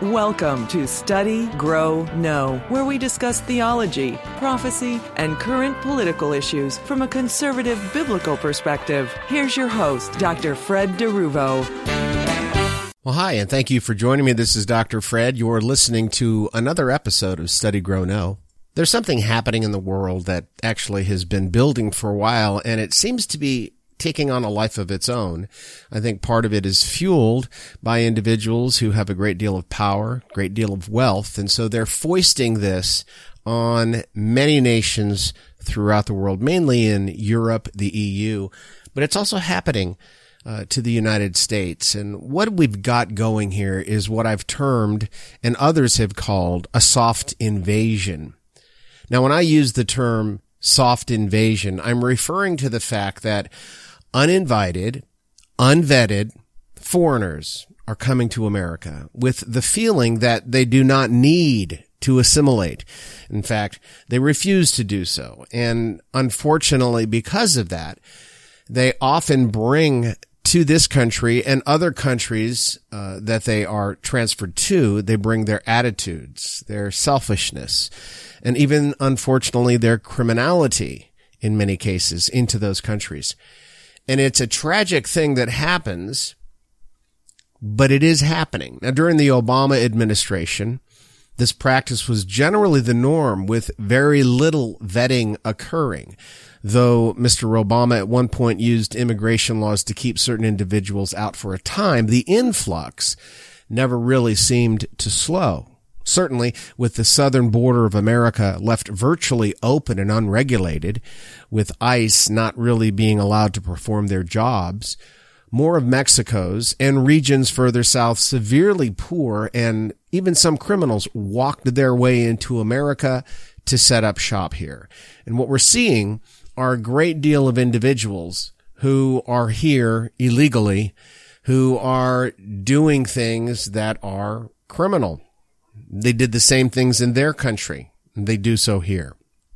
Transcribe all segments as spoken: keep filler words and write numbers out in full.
Welcome to Study, Grow, Know, where we discuss theology, prophecy, and current political issues from a conservative biblical perspective. Here's your host, Doctor Fred DeRuvo. Well, hi, and thank you for joining me. This is Doctor Fred. You're listening to another episode of Study, Grow, Know. There's something happening in the world that actually has been building for a while, and it seems to be taking on a life of its own. I think part of it is fueled by individuals who have a great deal of power, great deal of wealth, and so they're foisting this on many nations throughout the world, mainly in Europe, the E U, but it's also happening uh, to the United States. And what we've got going here is what I've termed, and others have called, a soft invasion. Now, when I use the term soft invasion, I'm referring to the fact that uninvited, unvetted foreigners are coming to America with the feeling that they do not need to assimilate. In fact, they refuse to do so. And unfortunately, because of that, they often bring to this country and other countries uh, that they are transferred to, they bring their attitudes, their selfishness, and even, unfortunately, their criminality in many cases into those countries. And it's a tragic thing that happens, but it is happening. Now, during the Obama administration, this practice was generally the norm with very little vetting occurring. Though Mister Obama at one point used immigration laws to keep certain individuals out for a time, the influx never really seemed to slow. Certainly, with the southern border of America left virtually open and unregulated, with ICE not really being allowed to perform their jobs, more of Mexico's and regions further south severely poor and even some criminals walked their way into America to set up shop here. And what we're seeing are a great deal of individuals who are here illegally, who are doing things that are criminal. They did the same things in their country, and they do so here.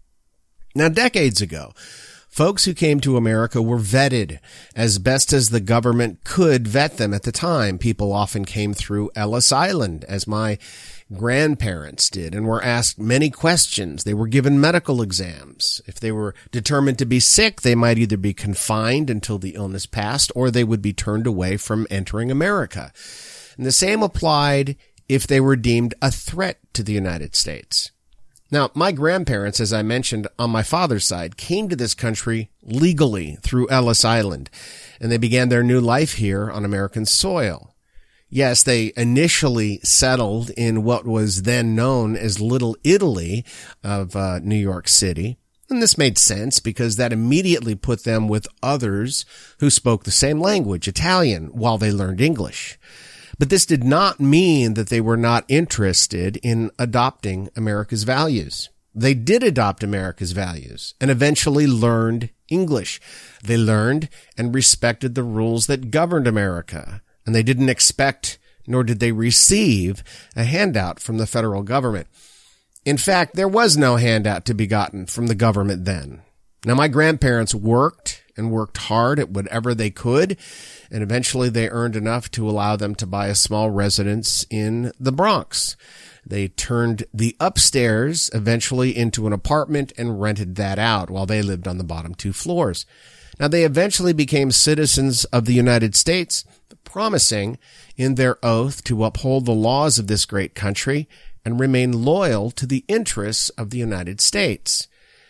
Now, decades ago, folks who came to America were vetted as best as the government could vet them at the time. People often came through Ellis Island, as my grandparents did, and were asked many questions. They were given medical exams. If they were determined to be sick, they might either be confined until the illness passed, or they would be turned away from entering America. And the same applied if they were deemed a threat to the United States. Now, my grandparents, as I mentioned on my father's side, came to this country legally through Ellis Island, and they began their new life here on American soil. Yes, they initially settled in what was then known as Little Italy of uh, New York City, and this made sense because that immediately put them with others who spoke the same language, Italian, while they learned English. But this did not mean that they were not interested in adopting America's values. They did adopt America's values and eventually learned English. They learned and respected the rules that governed America, and they didn't expect, nor did they receive, a handout from the federal government. In fact, there was no handout to be gotten from the government then. Now, my grandparents worked and worked hard at whatever they could, and eventually they earned enough to allow them to buy a small residence in the Bronx. They turned the upstairs eventually into an apartment and rented that out while they lived on the bottom two floors. Now, they eventually became citizens of the United States, promising in their oath to uphold the laws of this great country and remain loyal to the interests of the United States.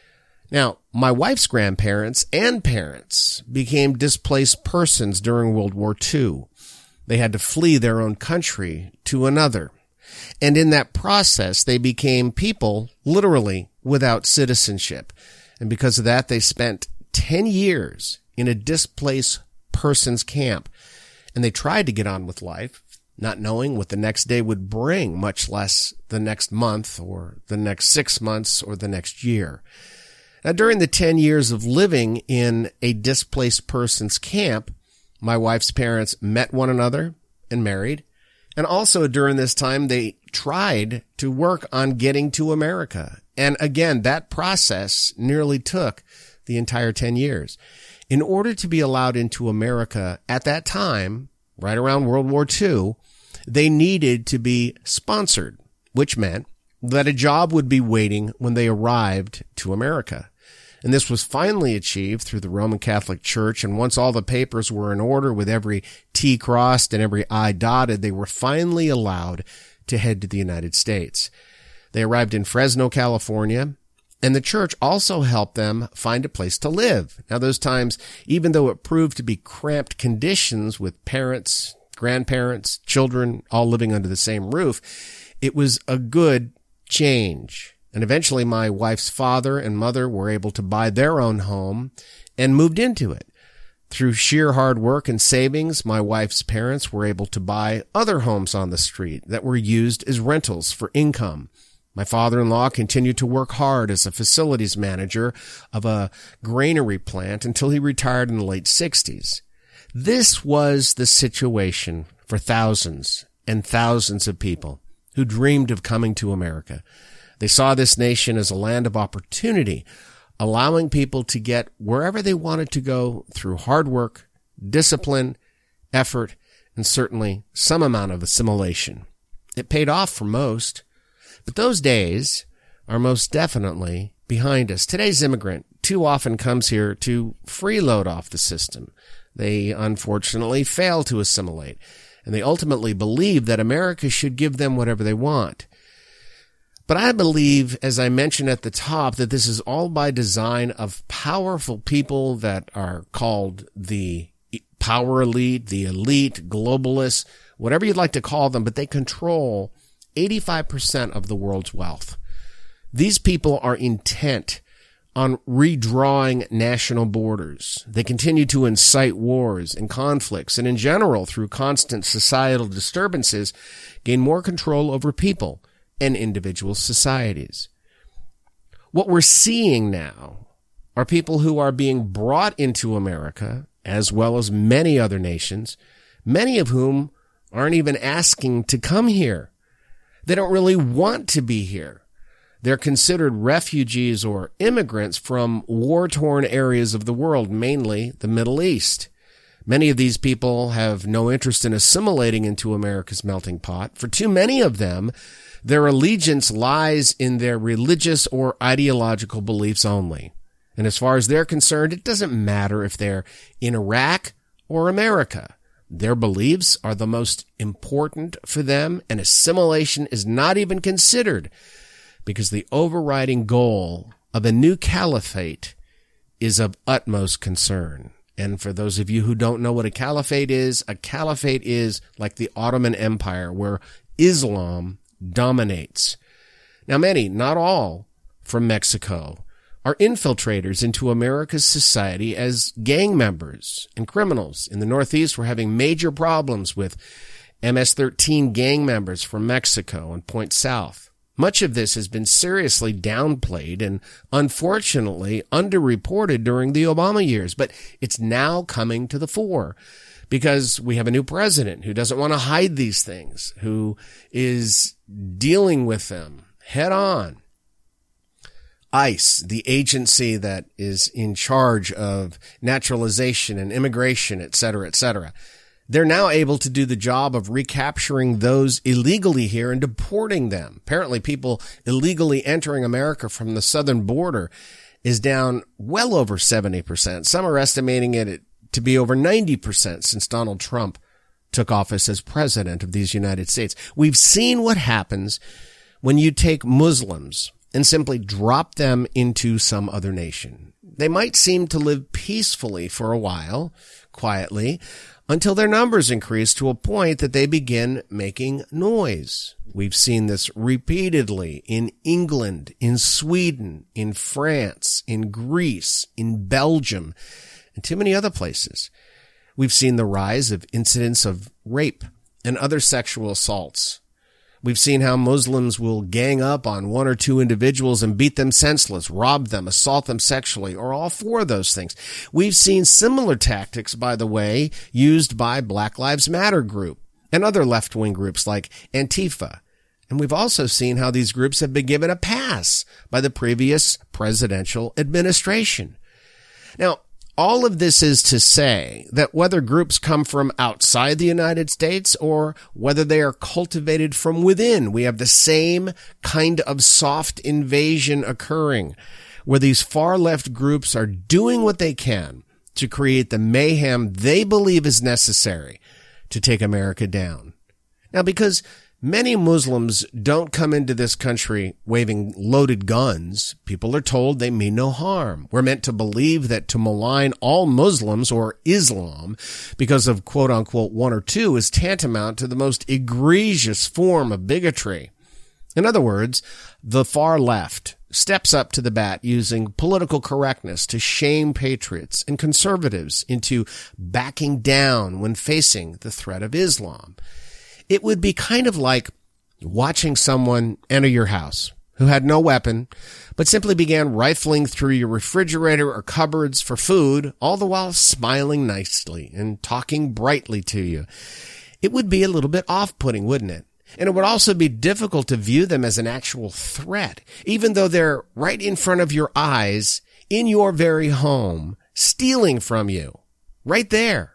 Now, my wife's grandparents and parents became displaced persons during World War Two. They had to flee their own country to another. And in that process, they became people, literally, without citizenship. And because of that, they spent ten years in a displaced persons camp. And they tried to get on with life, not knowing what the next day would bring, much less the next month or the next six months or the next year. Now, during the ten years of living in a displaced persons camp, my wife's parents met one another and married. And also during this time, they tried to work on getting to America. And again, that process nearly took the entire ten years. In order to be allowed into America at that time, right around World War Two, they needed to be sponsored, which meant that a job would be waiting when they arrived to America. And this was finally achieved through the Roman Catholic Church. And once all the papers were in order, with every T crossed and every I dotted, they were finally allowed to head to the United States. They arrived in Fresno, California, and the church also helped them find a place to live. Now, those times, even though it proved to be cramped conditions with parents, grandparents, children all living under the same roof, it was a good change. And eventually my wife's father and mother were able to buy their own home and moved into it. Through sheer hard work and savings, my wife's parents were able to buy other homes on the street that were used as rentals for income. My father-in-law continued to work hard as a facilities manager of a granary plant until he retired in the late sixties. This was the situation for thousands and thousands of people who dreamed of coming to America. They saw this nation as a land of opportunity, allowing people to get wherever they wanted to go through hard work, discipline, effort, and certainly some amount of assimilation. It paid off for most, but those days are most definitely behind us. Today's immigrant too often comes here to freeload off the system. They unfortunately fail to assimilate, and they ultimately believe that America should give them whatever they want. But I believe, as I mentioned at the top, that this is all by design of powerful people that are called the power elite, the elite, globalists, whatever you'd like to call them, but they control eighty-five percent of the world's wealth. These people are intent on redrawing national borders. They continue to incite wars and conflicts, and in general, through constant societal disturbances, gain more control over people and individual societies. What we're seeing now are people who are being brought into America, as well as many other nations, many of whom aren't even asking to come here. They don't really want to be here. They're considered refugees or immigrants from war-torn areas of the world, mainly the Middle East. Many of these people have no interest in assimilating into America's melting pot. For too many of them, their allegiance lies in their religious or ideological beliefs only. And as far as they're concerned, it doesn't matter if they're in Iraq or America. Their beliefs are the most important for them, and assimilation is not even considered, because the overriding goal of a new caliphate is of utmost concern. And for those of you who don't know what a caliphate is, a caliphate is like the Ottoman Empire, where Islam dominates. Now, many, not all, from Mexico are infiltrators into America's society as gang members and criminals. In the Northeast, we're having major problems with M S thirteen gang members from Mexico and Point South. Much of this has been seriously downplayed and unfortunately underreported during the Obama years, but it's now coming to the fore because we have a new president who doesn't want to hide these things, who is dealing with them head on. ICE, the agency that is in charge of naturalization and immigration, et cetera, et cetera. They're now able to do the job of recapturing those illegally here and deporting them. Apparently, people illegally entering America from the southern border is down well over seventy percent. Some are estimating it to be over ninety percent since Donald Trump took office as president of these United States. We've seen what happens when you take Muslims and simply drop them into some other nation. They might seem to live peacefully for a while, quietly, until their numbers increase to a point that they begin making noise. We've seen this repeatedly in England, in Sweden, in France, in Greece, in Belgium, and too many other places. We've seen the rise of incidents of rape and other sexual assaults. We've seen how Muslims will gang up on one or two individuals and beat them senseless, rob them, assault them sexually, or all four of those things. We've seen similar tactics, by the way, used by Black Lives Matter group and other left-wing groups like Antifa. And we've also seen how these groups have been given a pass by the previous presidential administration. Now, All of this is to say that whether groups come from outside the United States or whether they are cultivated from within, we have the same kind of soft invasion occurring, where these far-left groups are doing what they can to create the mayhem they believe is necessary to take America down. Now, because many Muslims don't come into this country waving loaded guns, people are told they mean no harm. We're meant to believe that to malign all Muslims or Islam because of quote-unquote one or two is tantamount to the most egregious form of bigotry. In other words, the far left steps up to the bat using political correctness to shame patriots and conservatives into backing down when facing the threat of Islam. It would be kind of like watching someone enter your house who had no weapon, but simply began rifling through your refrigerator or cupboards for food, all the while smiling nicely and talking brightly to you. It would be a little bit off-putting, wouldn't it? And it would also be difficult to view them as an actual threat, even though they're right in front of your eyes, in your very home, stealing from you, right there.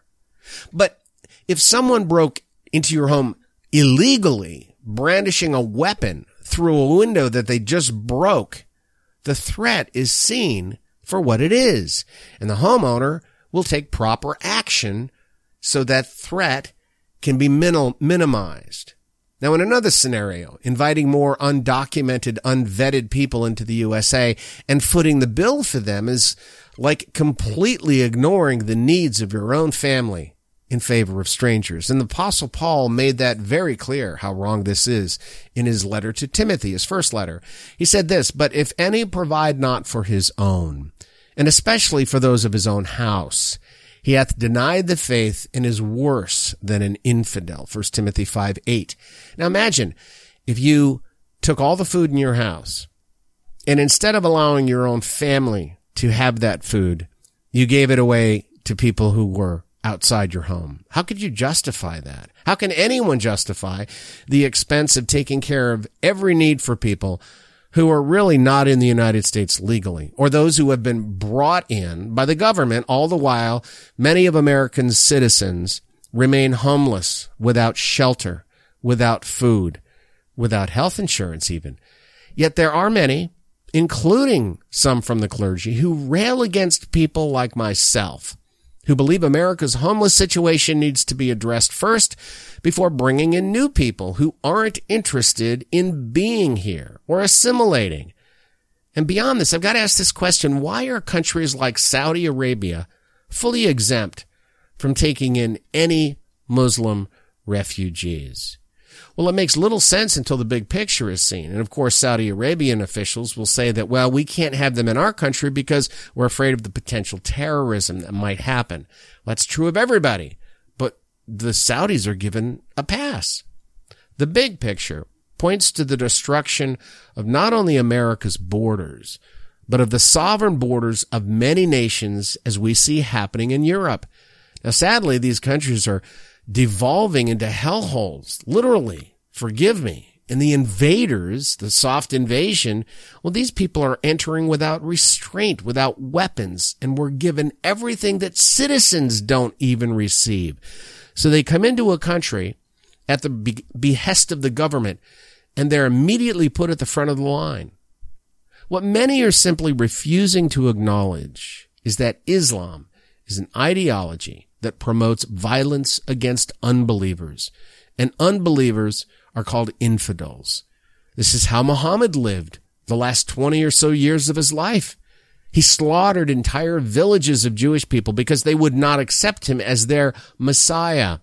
But if someone broke into your home illegally, brandishing a weapon through a window that they just broke, the threat is seen for what it is, and the homeowner will take proper action so that threat can be minim- minimized. Now, in another scenario, inviting more undocumented, unvetted people into the U S A and footing the bill for them is like completely ignoring the needs of your own family in favor of strangers. And the Apostle Paul made that very clear, how wrong this is, in his letter to Timothy, his first letter. He said this, "But if any provide not for his own, and especially for those of his own house, he hath denied the faith and is worse than an infidel." First Timothy five eight. Now imagine if you took all the food in your house, and instead of allowing your own family to have that food, you gave it away to people who were outside your home. How could you justify that? How can anyone justify the expense of taking care of every need for people who are really not in the United States legally, or those who have been brought in by the government, all the while many of American citizens remain homeless, without shelter, without food, without health insurance even? Yet there are many, including some from the clergy, who rail against people like myself, who believe America's homeless situation needs to be addressed first before bringing in new people who aren't interested in being here or assimilating. And beyond this, I've got to ask this question: why are countries like Saudi Arabia fully exempt from taking in any Muslim refugees? Well, it makes little sense until the big picture is seen. And of course, Saudi Arabian officials will say that, well, we can't have them in our country because we're afraid of the potential terrorism that might happen. That's true of everybody, but the Saudis are given a pass. The big picture points to the destruction of not only America's borders, but of the sovereign borders of many nations, as we see happening in Europe. Now, sadly, these countries are devolving into hellholes, literally, forgive me. And the invaders, the soft invasion, well, these people are entering without restraint, without weapons, and were given everything that citizens don't even receive. So they come into a country at the be- behest of the government, and they're immediately put at the front of the line. What many are simply refusing to acknowledge is that Islam is an ideology that promotes violence against unbelievers, and unbelievers are called infidels. This is how Muhammad lived the last twenty or so years of his life. He slaughtered entire villages of Jewish people because they would not accept him as their Messiah.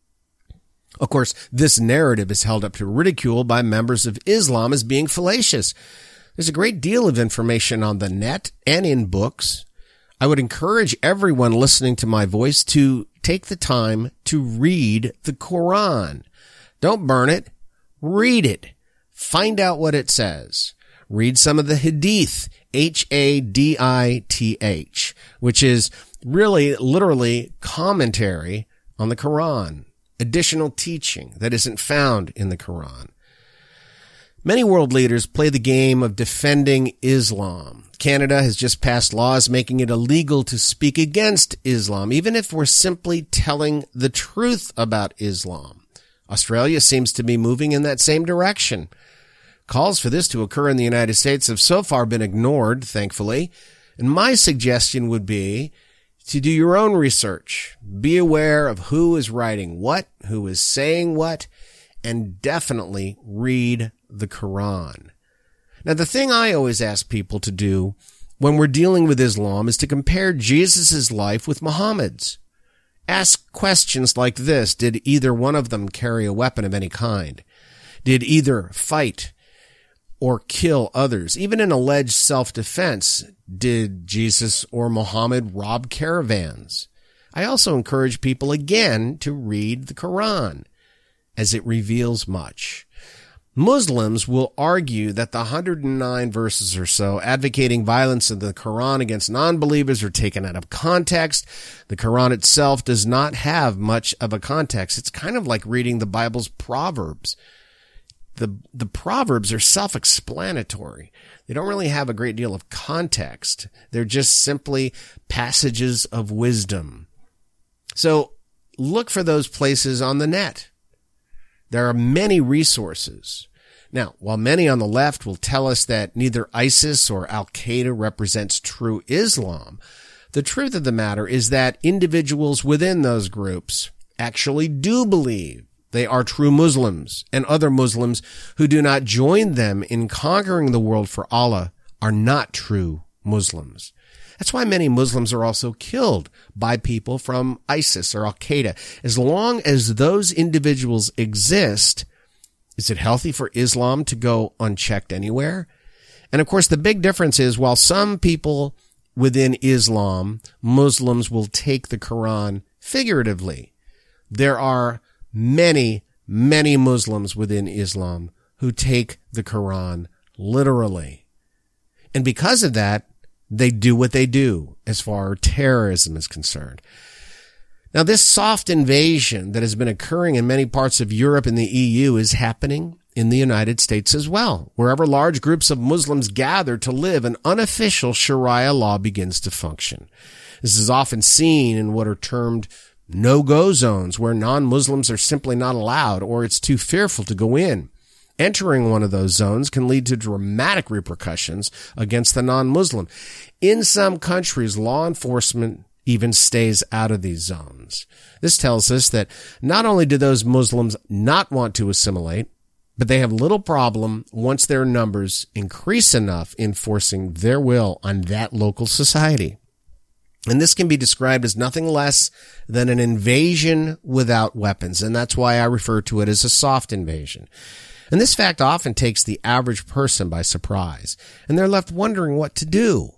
Of course, this narrative is held up to ridicule by members of Islam as being fallacious. There's a great deal of information on the net and in books. I would encourage everyone listening to my voice to take the time to read the Quran. Don't burn it. Read it. Find out what it says. Read some of the Hadith, H A D I T H, which is really literally commentary on the Quran, additional teaching that isn't found in the Quran. Many world leaders play the game of defending Islam. Canada has just passed laws making it illegal to speak against Islam, even if we're simply telling the truth about Islam. Australia seems to be moving in that same direction. Calls for this to occur in the United States have so far been ignored, thankfully. And my suggestion would be to do your own research. Be aware of who is writing what, who is saying what, and definitely read the Quran. Now, the thing I always ask people to do when we're dealing with Islam is to compare Jesus' life with Muhammad's. Ask questions like this. Did either one of them carry a weapon of any kind? Did either fight or kill others? Even in alleged self-defense, did Jesus or Muhammad rob caravans? I also encourage people again to read the Quran, as it reveals much. Muslims will argue that the one hundred nine verses or so advocating violence in the Quran against non-believers are taken out of context. The Quran itself does not have much of a context. It's kind of like reading the Bible's Proverbs. The, the Proverbs are self-explanatory. They don't really have a great deal of context. They're just simply passages of wisdom. So look for those places on the net. There are many resources. Now, while many on the left will tell us that neither ISIS or Al-Qaeda represents true Islam, the truth of the matter is that individuals within those groups actually do believe they are true Muslims, and other Muslims who do not join them in conquering the world for Allah are not true Muslims. That's why many Muslims are also killed by people from ISIS or Al-Qaeda. As long as those individuals exist, is it healthy for Islam to go unchecked anywhere? And of course, the big difference is while some people within Islam, Muslims will take the Quran figuratively, there are many, many Muslims within Islam who take the Quran literally. And because of that, they do what they do as far as terrorism is concerned. Now, this soft invasion that has been occurring in many parts of Europe and the E U is happening in the United States as well. Wherever large groups of Muslims gather to live, an unofficial Sharia law begins to function. This is often seen in what are termed no-go zones, where non-Muslims are simply not allowed or it's too fearful to go in. Entering one of those zones can lead to dramatic repercussions against the non-Muslim. In some countries, law enforcement even stays out of these zones. This tells us that not only do those Muslims not want to assimilate, but they have little problem once their numbers increase enough in forcing their will on that local society. And this can be described as nothing less than an invasion without weapons, and that's why I refer to it as a soft invasion. And this fact often takes the average person by surprise, and they're left wondering what to do.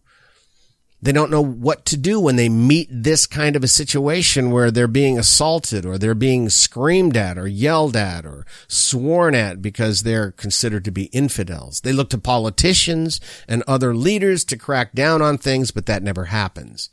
They don't know what to do when they meet this kind of a situation where they're being assaulted or they're being screamed at or yelled at or sworn at because they're considered to be infidels. They look to politicians and other leaders to crack down on things, but that never happens.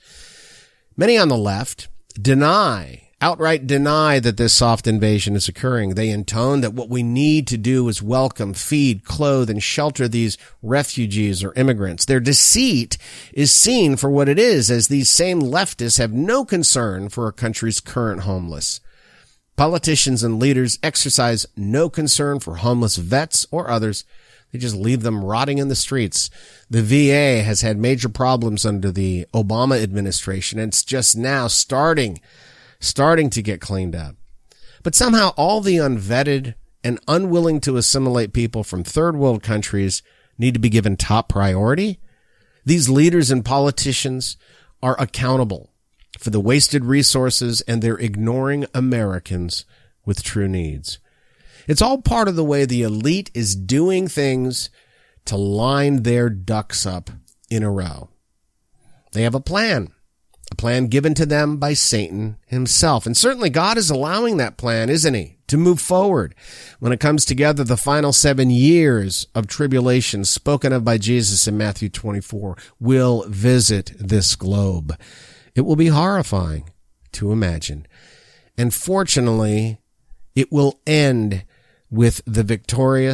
Many on the left deny outright deny that this soft invasion is occurring. They intone that what we need to do is welcome, feed, clothe, and shelter these refugees or immigrants. Their deceit is seen for what it is, as these same leftists have no concern for a country's current homeless. Politicians and leaders exercise no concern for homeless vets or others. They just leave them rotting in the streets. The V A has had major problems under the Obama administration, and it's just now starting starting to get cleaned up. But somehow all the unvetted and unwilling to assimilate people from third world countries need to be given top priority. These leaders and politicians are accountable for the wasted resources, and they're ignoring Americans with true needs. It's all part of the way the elite is doing things to line their ducks up in a row. They have a plan. A plan given to them by Satan himself. And certainly God is allowing that plan, isn't he, to move forward. When it comes together, the final seven years of tribulation spoken of by Jesus in Matthew twenty-four will visit this globe. It will be horrifying to imagine. And fortunately, it will end with the victorious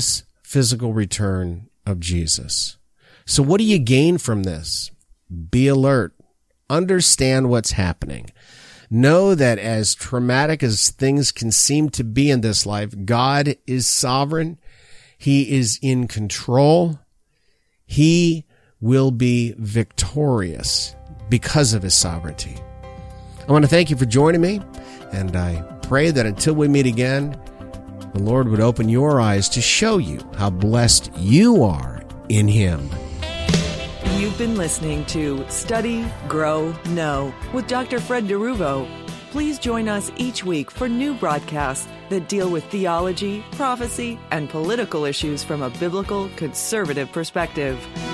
physical return of Jesus. So what do you gain from this? Be alert. Understand what's happening. Know that as traumatic as things can seem to be in this life, God is sovereign. He is in control. He will be victorious because of his sovereignty. I want to thank you for joining me, and I pray that until we meet again, the Lord would open your eyes to show you how blessed you are in him. You've been listening to Study, Grow, Know with Doctor Fred DeRuvo. Please join us each week for new broadcasts that deal with theology, prophecy, and political issues from a biblical conservative perspective.